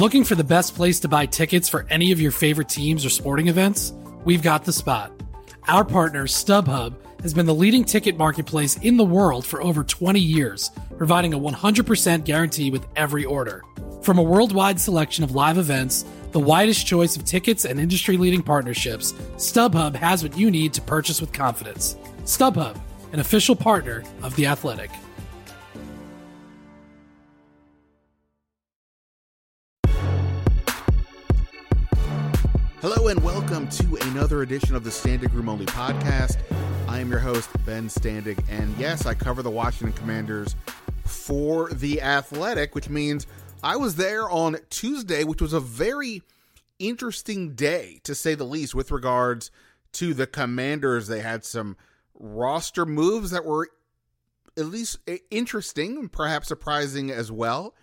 Looking for the best place to buy tickets for any of your favorite teams or sporting events? We've got the spot. Our partner, StubHub, has been the leading ticket marketplace in the world for over 20 years, providing a 100% guarantee with every order. From a worldwide selection of live events, the widest choice of tickets, and industry-leading partnerships, StubHub has what you need to purchase with confidence. StubHub, an official partner of The Athletic. Hello and welcome to another edition of the Standig Room Only podcast. I am your host, Ben Standig, and yes, I cover the Washington Commanders for The Athletic, which means I was there on Tuesday, which was a very interesting day, to say the least, with regards to the Commanders. They had some roster moves that were at least interesting and perhaps surprising as well.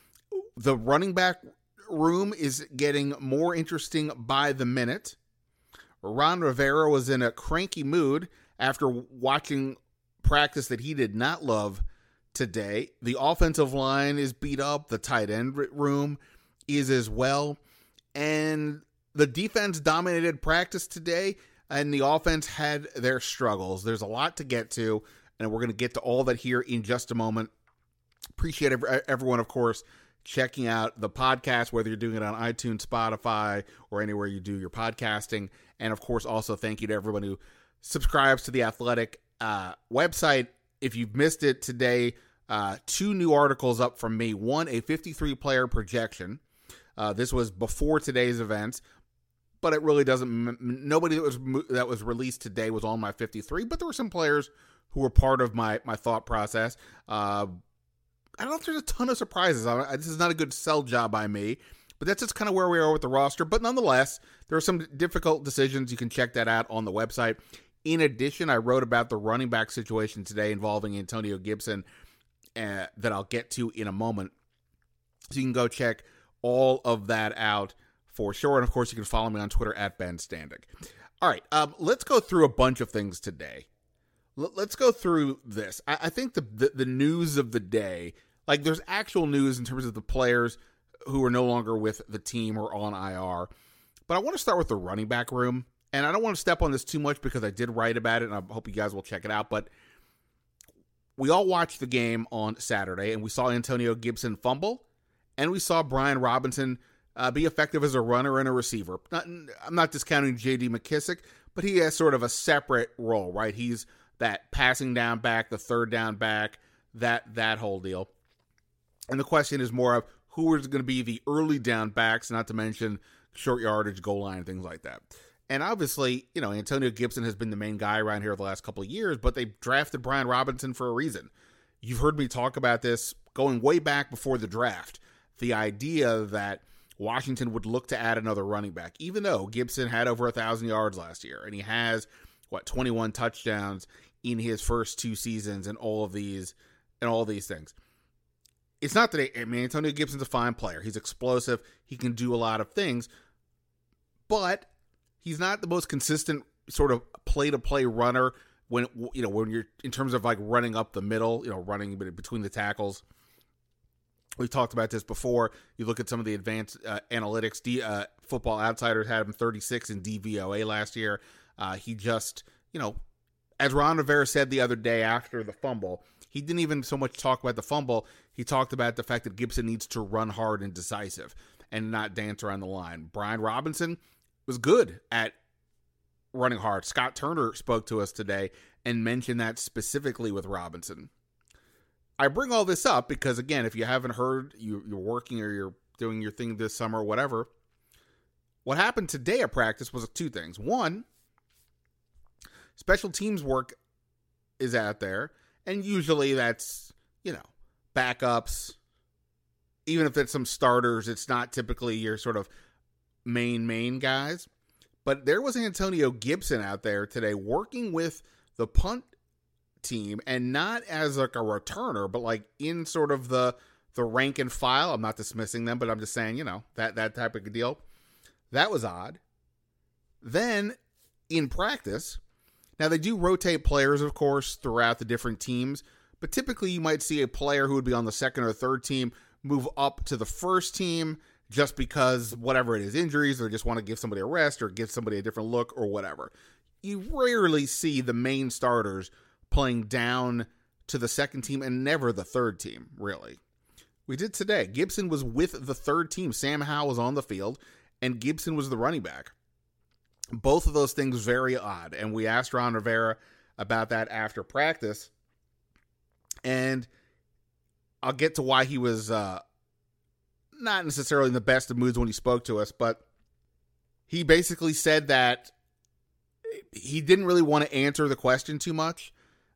The running back room is getting more interesting by the minute. Ron Rivera was in a cranky mood after watching practice that he did not love today. The offensive line is beat up. The tight end room is as well. And the defense dominated practice today, and the offense had their struggles. There's a lot to get to, and we're going to get to all that here in just a moment. Appreciate everyone, of course, checking out the podcast, whether you're doing it on iTunes, Spotify, or anywhere you do your podcasting. And of course, also thank you to everyone who subscribes to the Athletic website. If you've missed it today, two new articles up from me. One, a 53-player projection. This was before today's events, but it really doesn't. Nobody that was released today was on my 53, but there were some players who were part of my thought process. I don't know if there's a ton of surprises. This is not a good sell job by me, but that's just kind of where we are with the roster. But nonetheless, there are some difficult decisions. You can check that out on the website. In addition, I wrote about the running back situation today involving Antonio Gibson that I'll get to in a moment. So you can go check all of that out for sure. And of course, you can follow me on Twitter at Ben Standig. All right, let's go through a bunch of things today. Let's go through this. I think the news of the day, like there's actual news in terms of the players who are no longer with the team or on IR. But I want to start with the running back room. And I don't want to step on this too much because I did write about it, and I hope you guys will check it out. But we all watched the game on Saturday, and we saw Antonio Gibson fumble, and we saw Brian Robinson be effective as a runner and a receiver. I'm not discounting J.D. McKissic, but he has sort of a separate role, right? He's that passing down back, the third down back, that whole deal. And the question is more of who is going to be the early down backs, not to mention short yardage, goal line, things like that. And obviously, Antonio Gibson has been the main guy around here the last couple of years, but they drafted Brian Robinson for a reason. You've heard me talk about this going way back before the draft. The idea that Washington would look to add another running back, even though Gibson had over 1,000 yards last year, and he has 21 touchdowns in his first two seasons, and all these things. It's not that Antonio Gibson's a fine player. He's explosive. He can do a lot of things, but he's not the most consistent sort of play-to-play runner when you're in terms of like running up the middle, running between the tackles. We've talked about this before. You look at some of the advanced analytics. Football Outsiders had him 36 in DVOA last year. He just, as Ron Rivera said the other day after the fumble, he didn't even so much talk about the fumble. He talked about the fact that Gibson needs to run hard and decisive and not dance around the line. Brian Robinson was good at running hard. Scott Turner spoke to us today and mentioned that specifically with Robinson. I bring all this up because, again, if you haven't heard, you're working or you're doing your thing this summer or whatever, what happened today at practice was two things. One, special teams work is out there, and usually that's, backups. Even if it's some starters, it's not typically your sort of main guys. But there was Antonio Gibson out there today working with the punt team, and not as like a returner, but like in sort of the rank and file. I'm not dismissing them, but I'm just saying, that type of deal. That was odd. Then in practice, now they do rotate players, of course, throughout the different teams, but typically you might see a player who would be on the second or third team move up to the first team just because whatever it is, injuries, or just want to give somebody a rest or give somebody a different look or whatever. You rarely see the main starters playing down to the second team and never the third team, really. We did today. Gibson was with the third team. Sam Howell was on the field, and Gibson was the running back. Both of those things very odd, and we asked Ron Rivera about that after practice, and I'll get to why he was not necessarily in the best of moods when he spoke to us, but he basically said that he didn't really want to answer the question too much.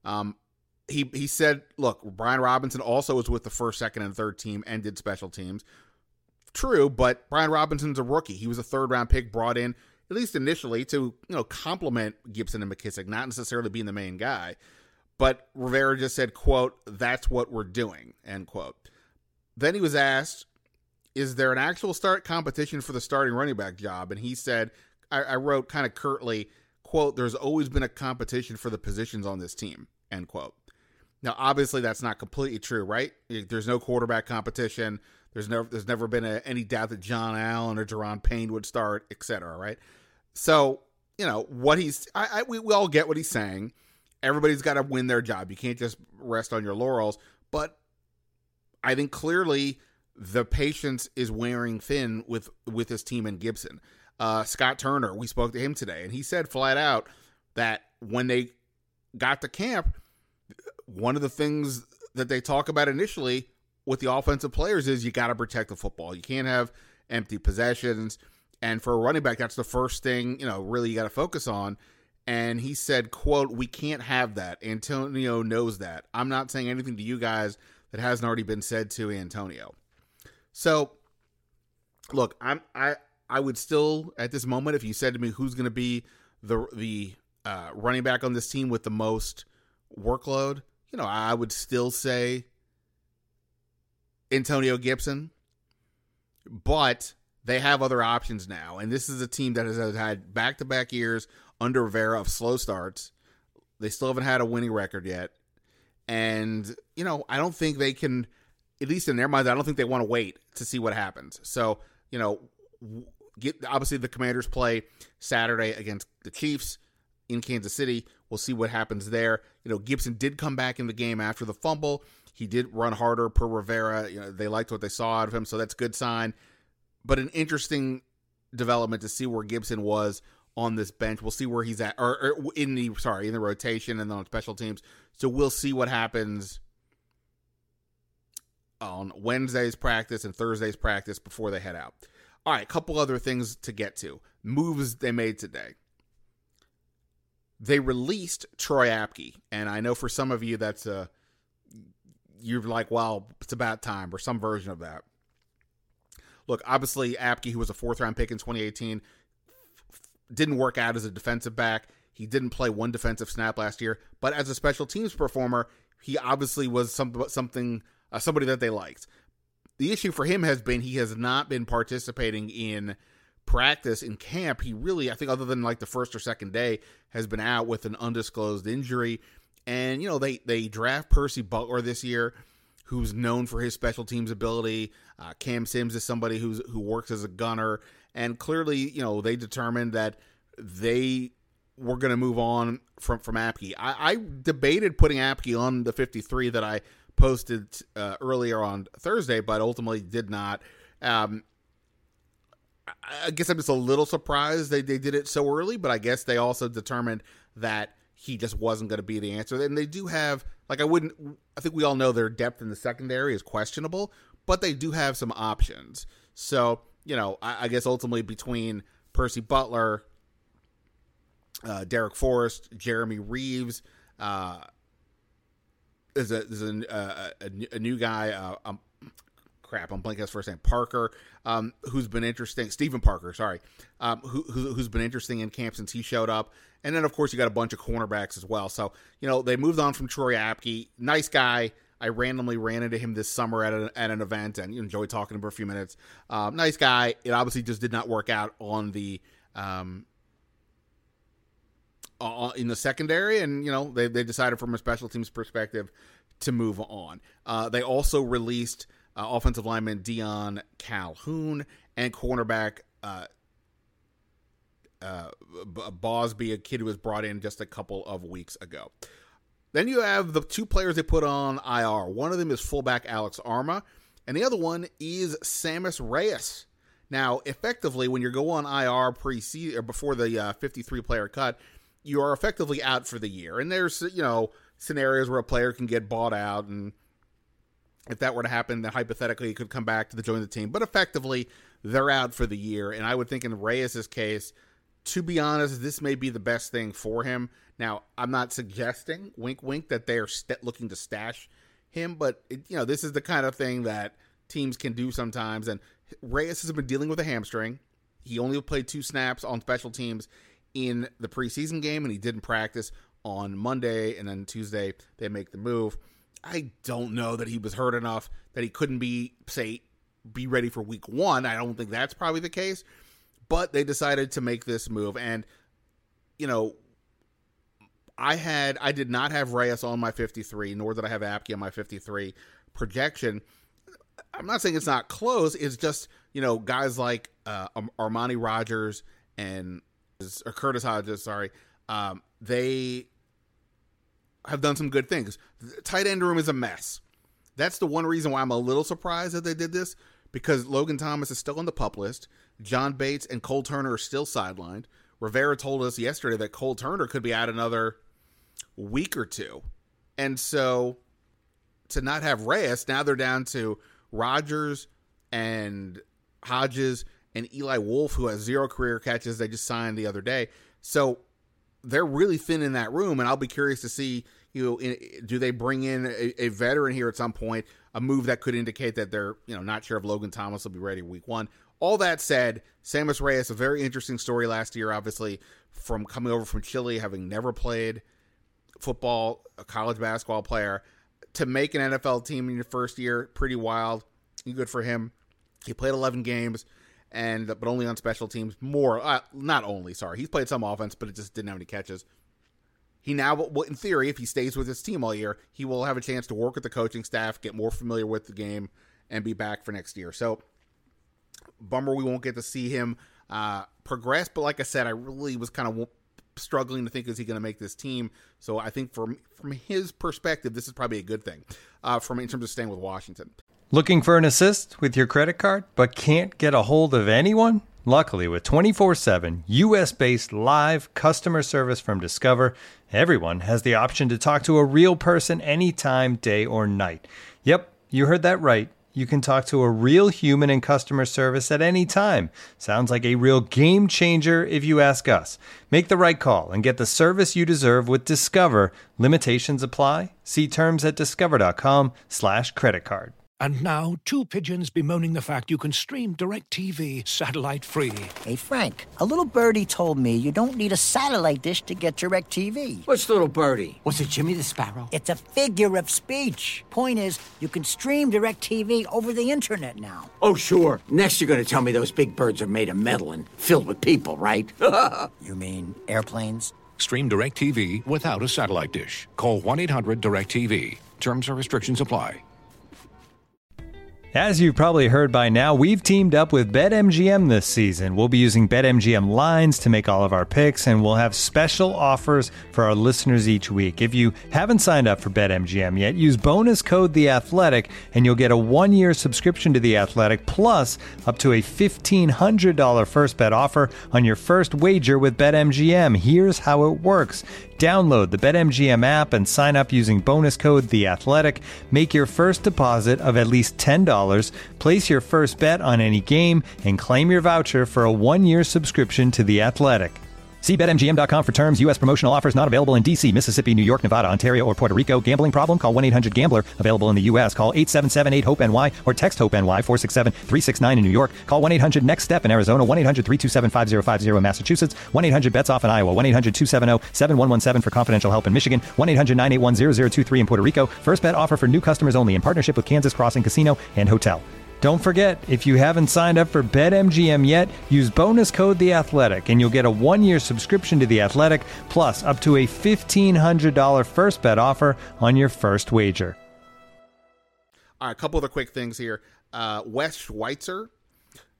He said, look, Brian Robinson also was with the first, second, and third team and did special teams. True, but Brian Robinson's a rookie. He was a third-round pick brought in, at least initially, to complement Gibson and McKissic, not necessarily being the main guy. But Rivera just said, quote, "That's what we're doing," end quote. Then he was asked, is there an actual start competition for the starting running back job? And he said, I wrote kind of curtly, quote, "There's always been a competition for the positions on this team," end quote. Now, obviously, that's not completely true, right? There's no quarterback competition. There's never been any doubt that John Allen or Jerron Payne would start, etc., right? So, what we all get what he's saying. Everybody's got to win their job. You can't just rest on your laurels. But I think clearly the patience is wearing thin with his team and Gibson. Scott Turner, we spoke to him today, and he said flat out that when they got to camp, one of the things that they talk about initially with the offensive players is you got to protect the football. You can't have empty possessions. And for a running back, that's the first thing, really you got to focus on. And he said, quote, "We can't have that. Antonio knows that. I'm not saying anything to you guys that hasn't already been said to Antonio." So, look, I would still, at this moment, if you said to me who's going to be the running back on this team with the most workload, I would still say Antonio Gibson. But they have other options now, and this is a team that has had back-to-back years under Rivera of slow starts. They still haven't had a winning record yet. And, I don't think they can, at least in their minds, I don't think they want to wait to see what happens. So, obviously the Commanders play Saturday against the Chiefs in Kansas City. We'll see what happens there. Gibson did come back in the game after the fumble. He did run harder per Rivera. They liked what they saw out of him, so that's a good sign. But an interesting development to see where Gibson was on this bench. We'll see where he's at, or in the rotation and then on special teams. So we'll see what happens on Wednesday's practice and Thursday's practice before they head out. All right, a couple other things to get to. Moves they made today. They released Troy Apke, and I know for some of you that's you're like, well, it's about time, or some version of that. Look, obviously Apke, who was a fourth-round pick in 2018, didn't work out as a defensive back. He didn't play one defensive snap last year, but as a special teams performer, he obviously was somebody that they liked. The issue for him has been he has not been participating in practice in camp. He really, I think other than like the first or second day, has been out with an undisclosed injury. And, they draft Percy Butler this year, who's known for his special teams ability. Cam Sims is somebody who works as a gunner. And clearly, they determined that they were going to move on from Apke. I debated putting Apke on the 53 that I posted earlier on Thursday, but ultimately did not. I guess I'm just a little surprised they did it so early, but I guess they also determined that he just wasn't going to be the answer. And they do have, I think we all know their depth in the secondary is questionable, but they do have some options. So, I guess ultimately between Percy Butler, Derek Forrest, Jeremy Reeves, there's a new guy, I'm blanking his first name, Parker, who's been interesting. Stephen Parker, sorry, who's been interesting in camp since he showed up. And then, of course, you got a bunch of cornerbacks as well. So, they moved on from Troy Apke. Nice guy. I randomly ran into him this summer at an event and enjoyed talking to him for a few minutes. Nice guy. It obviously just did not work out on the in the secondary, and they decided from a special teams perspective to move on. They also released offensive lineman Dion Calhoun and cornerback Bosby, a kid who was brought in just a couple of weeks ago. Then you have the two players they put on IR. One of them is fullback Alex Arma, and the other one is Sammis Reyes. Now, effectively, when you go on IR pre-season or before the 53-player cut, you are effectively out for the year. And there's, scenarios where a player can get bought out, and if that were to happen, then hypothetically he could come back to join the team. But effectively, they're out for the year. And I would think in Reyes' case, to be honest, this may be the best thing for him. Now, I'm not suggesting, wink, wink, that they're looking to stash him, but this is the kind of thing that teams can do sometimes. And Reyes has been dealing with a hamstring. He only played 2 snaps on special teams in the preseason game, and he didn't practice on Monday, and then Tuesday they make the move. I don't know that he was hurt enough that he couldn't be ready for week 1. I don't think that's probably the case, but they decided to make this move. And, I did not have Reyes on my 53, nor did I have Apke on my 53 projection. I'm not saying it's not close. It's just, guys like Armani Rogers or Curtis Hodges, they have done some good things. The tight end room is a mess. That's the one reason why I'm a little surprised that they did this, because Logan Thomas is still on the PUP list. John Bates and Cole Turner are still sidelined. Rivera told us yesterday that Cole Turner could be out another week or 2. And so to not have Reyes, now they're down to Rogers and Hodges and Eli Wolf, who has 0 career catches. They just signed the other day. So they're really thin in that room, and I'll be curious to see, do they bring in a veteran here at some point, a move that could indicate that they're, not sure if Logan Thomas will be ready week 1. All that said, Sammis Reyes, a very interesting story last year, obviously, from coming over from Chile, having never played football, a college basketball player, to make an NFL team in your first year, pretty wild. Good for him. He played 11 games, but only on special teams. He's played some offense, but it just didn't have any catches. He now, in theory, if he stays with his team all year, he will have a chance to work with the coaching staff, get more familiar with the game, and be back for next year. So, bummer we won't get to see him progress, but like I said, I really was kind of struggling to think, is he going to make this team? So I think from his perspective, this is probably a good thing in terms of staying with Washington. Looking for an assist with your credit card, but can't get a hold of anyone? Luckily, with 24/7 U.S.-based live customer service from Discover, everyone has the option to talk to a real person anytime, day or night. Yep, you heard that right. You can talk to a real human in customer service at any time. Sounds like a real game changer if you ask us. Make the right call and get the service you deserve with Discover. Limitations apply. See terms at discover.com/creditcard. And now, 2 pigeons bemoaning the fact you can stream DirecTV satellite-free. Hey, Frank, a little birdie told me you don't need a satellite dish to get DirecTV. Which little birdie? Was it Jimmy the Sparrow? It's a figure of speech. Point is, you can stream DirecTV over the internet now. Oh, sure. Next you're going to tell me those big birds are made of metal and filled with people, right? You mean airplanes? Stream DirecTV without a satellite dish. Call 1-800-DirecTV. Terms and restrictions apply. As you've probably heard by now, we've teamed up with BetMGM this season. We'll be using BetMGM lines to make all of our picks, and we'll have special offers for our listeners each week. If you haven't signed up for BetMGM yet, use bonus code The Athletic, and you'll get a 1-year subscription to The Athletic, plus up to a $1,500 first bet offer on your first wager with BetMGM. Here's how it works. Download the BetMGM app and sign up using bonus code The Athletic. Make your first deposit of at least $10. Place your first bet on any game and claim your voucher for a 1-year subscription to The Athletic. See BetMGM.com for terms. U.S. promotional offers not available in D.C., Mississippi, New York, Nevada, Ontario, or Puerto Rico. Gambling problem? Call 1-800-GAMBLER. Available in the U.S. Call 877-8-HOPE-NY or text HOPE-NY 467-369 in New York. Call 1-800-NEXT-STEP in Arizona. 1-800-327-5050 in Massachusetts. 1-800-BETS-OFF in Iowa. 1-800-270-7117 for confidential help in Michigan. 1-800-981-0023 in Puerto Rico. First bet offer for new customers only in partnership with Kansas Crossing Casino and Hotel. Don't forget, if you haven't signed up for BetMGM yet, use bonus code The Athletic, and you'll get a 1-year subscription to The Athletic, plus up to a $1,500 first bet offer on your first wager. All right, a couple other quick things here. Wes Schweitzer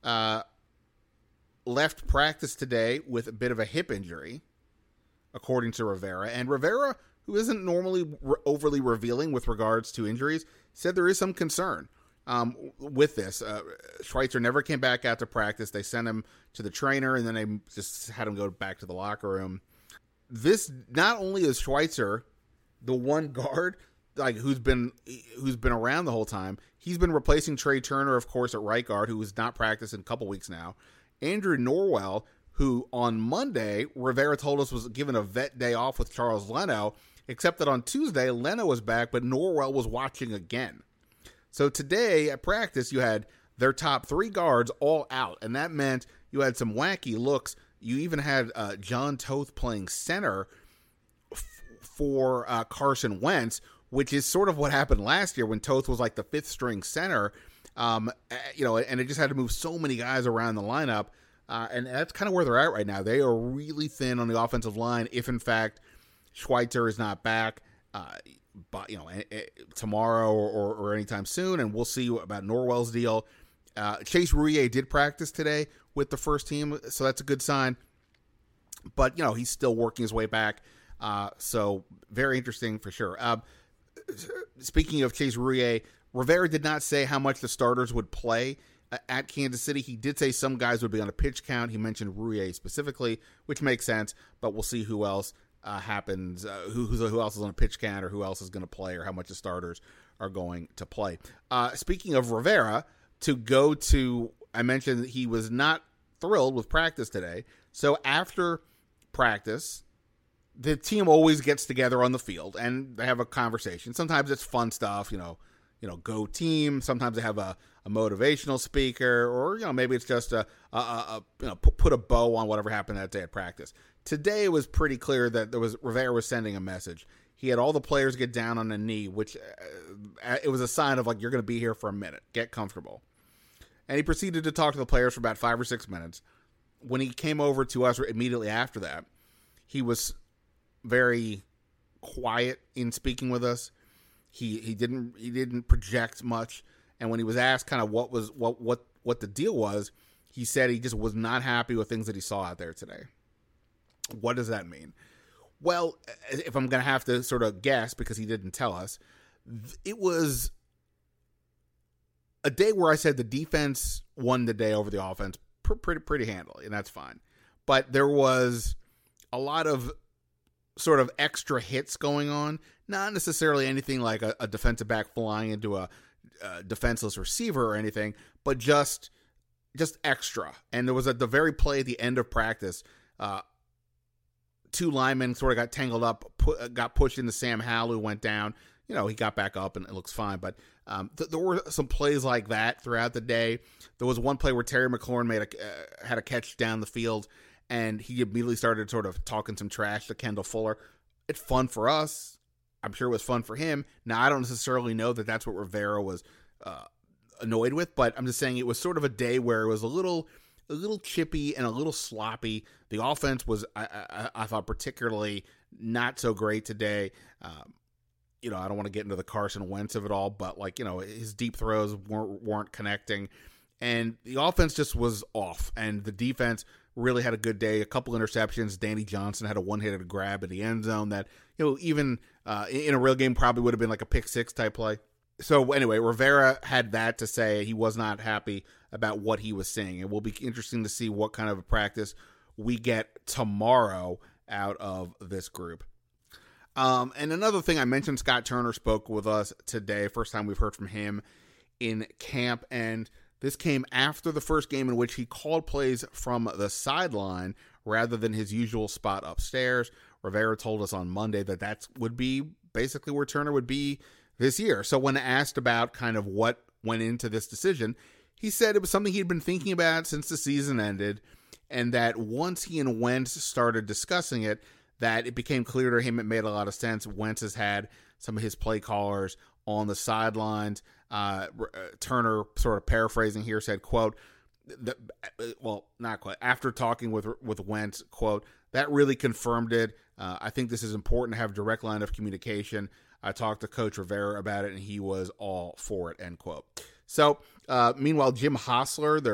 left practice today with a bit of a hip injury, according to Rivera. And Rivera, who isn't normally overly revealing with regards to injuries, said there is some concern with this. Schweitzer never came back out to practice. They sent him to the trainer, and then they just had him go back to the locker room. This, not only is Schweitzer the one guard like who's been around the whole time, he's been replacing Trey Turner, of course, at right guard, who has not practiced in a couple weeks now. Andrew Norwell, who on Monday, Rivera told us was given a vet day off with Charles Leno, except that on Tuesday, Leno was back, but Norwell was watching again. So today at practice, you had their top three guards all out, and that meant you had some wacky looks. You even had John Toth playing center for Carson Wentz, which is sort of what happened last year when Toth was like the fifth string center. And it just had to move so many guys around the lineup. And that's kind of where they're at right now. They are really thin on the offensive line if, in fact, Schweitzer is not back tomorrow or anytime soon. And we'll see about Norwell's deal. Chase Roullier did practice today with the first team, so that's a good sign. But, he's still working his way back. So very interesting for sure. Speaking of Chase Roullier, Rivera did not say how much the starters would play at Kansas City. He did say some guys would be on a pitch count. He mentioned Roullier specifically, which makes sense, but we'll see who else happens, who else is on a pitch count, or who else is going to play, or how much the starters are going to play. Speaking of Rivera, I mentioned that he was not thrilled with practice today. So after practice, the team always gets together on the field and they have a conversation. Sometimes it's fun stuff, go team. Sometimes they have a motivational speaker, or maybe it's just put a bow on whatever happened that day at practice. Today it was pretty clear that Rivera was sending a message. He had all the players get down on a knee, which it was a sign of like, you're going to be here for a minute. Get comfortable. And he proceeded to talk to the players for about 5 or 6 minutes. When he came over to us immediately after that, he was very quiet in speaking with us. He didn't project much, and when he was asked kind of what the deal was, he said he just was not happy with things that he saw out there today. What does that mean? Well, if I'm going to have to sort of guess, because he didn't tell us, it was a day where I said the defense won the day over the offense pretty handily, and that's fine. But there was a lot of sort of extra hits going on, not necessarily anything like a defensive back flying into a defenseless receiver or anything, but just extra. And there was at the very play at the end of practice, 2 linemen sort of got tangled up, got pushed into Sam Howell, who went down. He got back up and it looks fine. But there were some plays like that throughout the day. There was one play where Terry McLaurin had a catch down the field, and he immediately started sort of talking some trash to Kendall Fuller. It's fun for us. I'm sure it was fun for him. Now, I don't necessarily know that that's what Rivera was annoyed with, but I'm just saying it was sort of a day where it was a little chippy and a little sloppy. The offense was, I thought, particularly not so great today. I don't want to get into the Carson Wentz of it all, but his deep throws weren't connecting, and the offense just was off, and the defense really had a good day. A couple interceptions. Danny Johnson had a one-handed grab in the end zone that, even in a real game probably would have been like a pick six type play. So anyway, Rivera had that to say. He was not happy about what he was seeing. It will be interesting to see what kind of a practice we get tomorrow out of this group. And another thing I mentioned, Scott Turner spoke with us today. First time we've heard from him in camp, and this came after the first game in which he called plays from the sideline rather than his usual spot upstairs. Rivera told us on Monday that would be basically where Turner would be this year. So when asked about kind of what went into this decision, he said it was something he'd been thinking about since the season ended, and that once he and Wentz started discussing it, that it became clear to him it made a lot of sense. Wentz has had some of his play callers on the sidelines. Turner, sort of paraphrasing here, said, quote, not quite, after talking with Wentz, quote, that really confirmed it. I think this is important to have a direct line of communication. I talked to Coach Rivera about it, and he was all for it, end quote. So, meanwhile, Jim Hassler,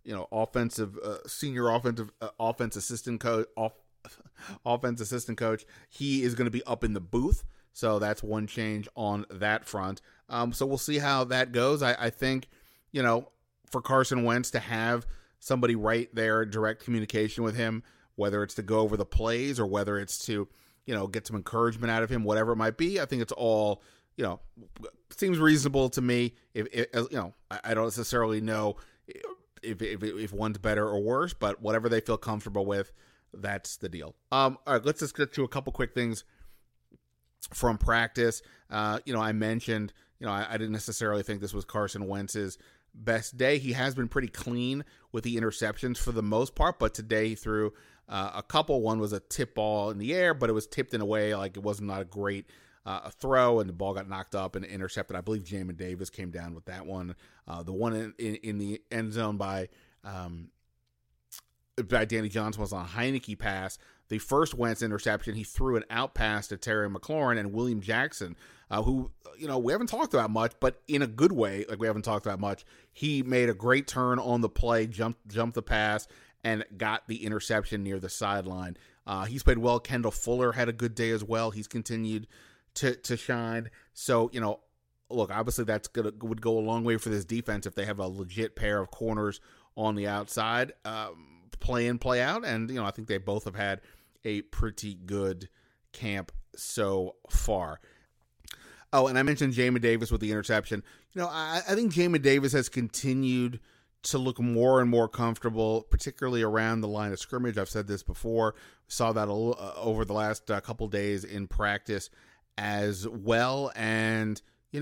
senior offense assistant coach, offense assistant coach. He is going to be up in the booth, so that's one change on that front. So we'll see how that goes. I think, for Carson Wentz to have somebody right there, direct communication with him, whether it's to go over the plays or whether it's to, get some encouragement out of him, whatever it might be. I think it's all, seems reasonable to me. I don't necessarily know if one's better or worse, but whatever they feel comfortable with, that's the deal. All right, let's just get to a couple quick things from practice. I mentioned, I didn't necessarily think this was Carson Wentz's best day. He has been pretty clean with the interceptions for the most part, but today he threw a couple. One was a tip ball in the air, but it was tipped in a way like it was not a great throw, and the ball got knocked up and intercepted. I believe Jamin Davis came down with that one. The one in the end zone by Danny Johnson was on a Heineke pass. The first Wentz interception, he threw an out pass to Terry McLaurin and William Jackson, who, we haven't talked about much, but in a good way, like we haven't talked about much. He made a great turn on the play, jumped the pass, and got the interception near the sideline. He's played well. Kendall Fuller had a good day as well. He's continued to shine. So, look, obviously that's would go a long way for this defense if they have a legit pair of corners on the outside, play in, play out. And, I think they both have had a pretty good camp so far. Oh, and I mentioned Jamin Davis with the interception. I think Jamin Davis has continued to look more and more comfortable, particularly around the line of scrimmage. I've said this before. Saw that over the last couple days in practice as well. And,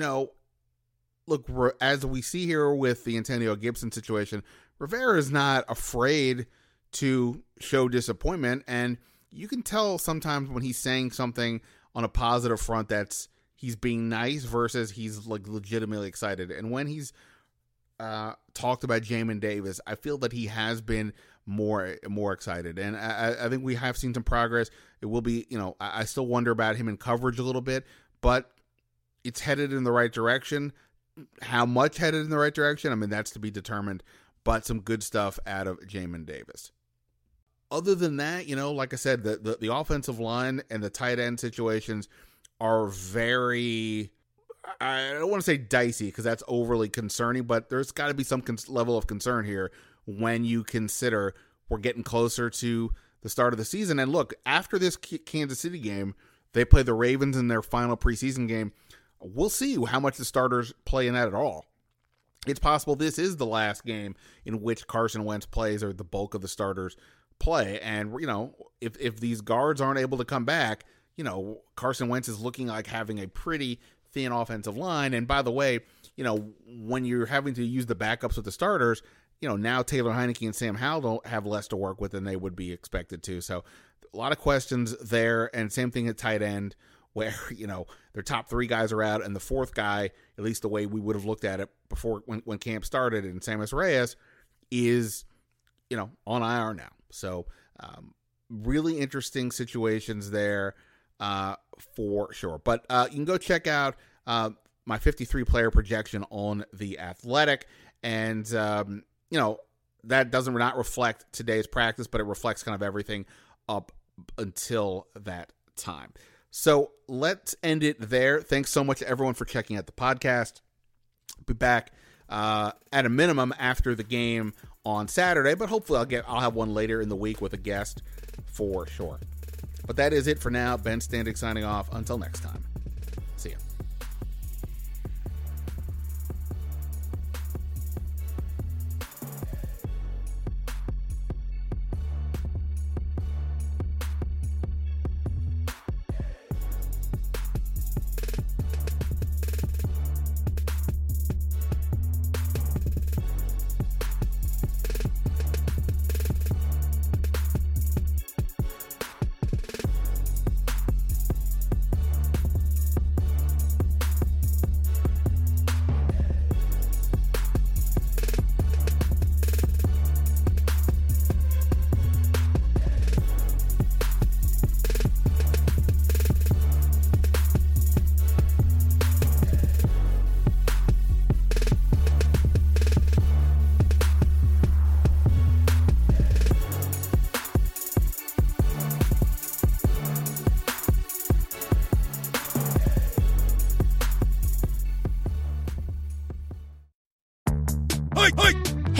look, as we see here with the Antonio Gibson situation, Rivera is not afraid to show disappointment. And you can tell sometimes when he's saying something on a positive front he's being nice versus he's like legitimately excited. And when he's talked about Jamin Davis, I feel that he has been more excited. And I think we have seen some progress. It will be, I still wonder about him in coverage a little bit, but it's headed in the right direction. How much headed in the right direction? I mean, that's to be determined, but some good stuff out of Jamin Davis. Other than that, like I said, the offensive line and the tight end situations are very, I don't want to say dicey because that's overly concerning, but there's got to be some level of concern here when you consider we're getting closer to the start of the season. And look, after this Kansas City game, they play the Ravens in their final preseason game. We'll see how much the starters play in that at all. It's possible this is the last game in which Carson Wentz plays or the bulk of the starters play. And, if these guards aren't able to come back, Carson Wentz is looking like having a pretty thin offensive line. And by the way, when you're having to use the backups with the starters, now Taylor Heineke and Sam Howell don't have less to work with than they would be expected to. So a lot of questions there. And same thing at tight end where, their top three guys are out and the fourth guy, at least the way we would have looked at it before when camp started, and Sammis Reyes is, on IR now. So really interesting situations there for sure. But you can go check out my 53 player projection on The Athletic. And, that doesn't not reflect today's practice, but it reflects kind of everything up until that time. So let's end it there. Thanks so much to everyone for checking out the podcast. Be back at a minimum after the game on Saturday, but hopefully I'll have one later in the week with a guest for sure. But that is it for now. Ben Standig signing off. Until next time. See ya.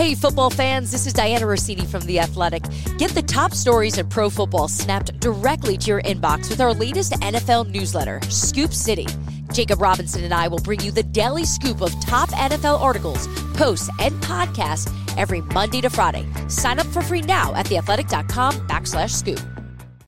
Hey, football fans, this is Diana Rossini from The Athletic. Get the top stories in pro football snapped directly to your inbox with our latest NFL newsletter, Scoop City. Jacob Robinson and I will bring you the daily scoop of top NFL articles, posts, and podcasts every Monday to Friday. Sign up for free now at theathletic.com/scoop.